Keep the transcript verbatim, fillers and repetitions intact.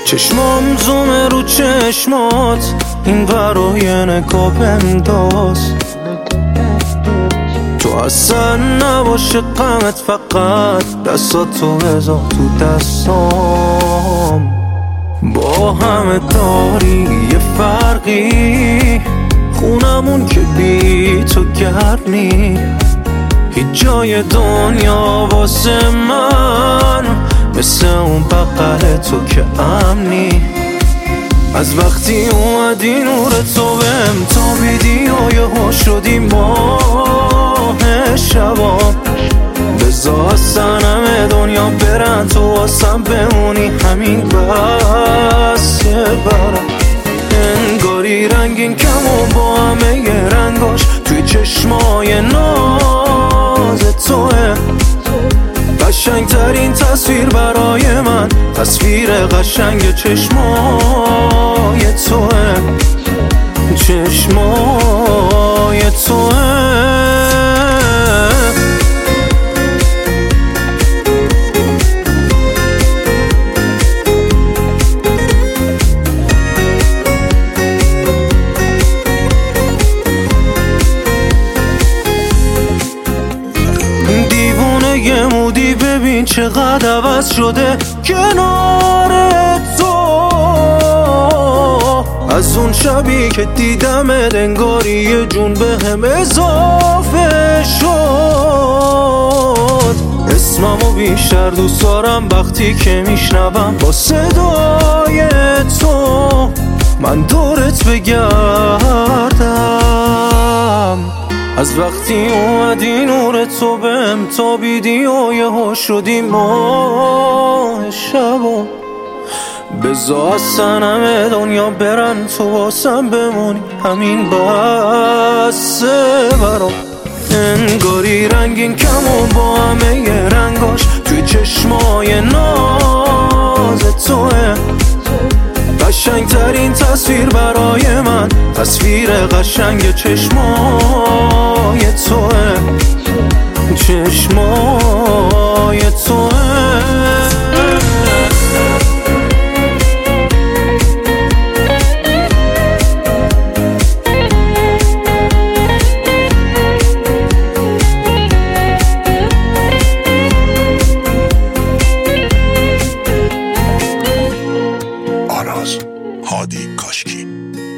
چشمام زومه رو چشمات، این برای نگاه بنداز. تو اصلا نباشه غمت، فقط دستاتو بذار تو دستام. با همه داری یه فرقی، خونمون که بی تو گرد نی. هیچ جای دنیا واسه من مثل اون بغل تو که امنی. از وقتی اومدی نور تو بهم تابیدی و یهو شدی ماه شبام. بذار اصلا همه دنیا برن، تو واسم بمونی، همین بسه برم. انگاری رنگین کمون با همه ی رنگاش توی چشمای ناز توه. قشنگ ترین تصویر برای من، تصویر قشنگ چشمای توه. چشمای توه. یه مودی ببین چقدر عوض شده کنار تو. از اون شبی که دیدم انگاری یه جون به هم اضافه شد. اسممو بیشتر دوست دارم وقتی که میشنوم با صدای تو. من دورت بگردم. از وقتی اومدی نور تو بهم تابیدی و یهو شدی ماه شبا. بذار اصلا همه دنیا برن، تو واسم بمونی، همین بسه برام. انگاری رنگین کمون با همه ی رنگاش توی چشمای ناز توه. قشنگ ترین تصویر برای من، تصویر قشنگ چشمای توه. چشمای توه. آراز هادی کاشکی.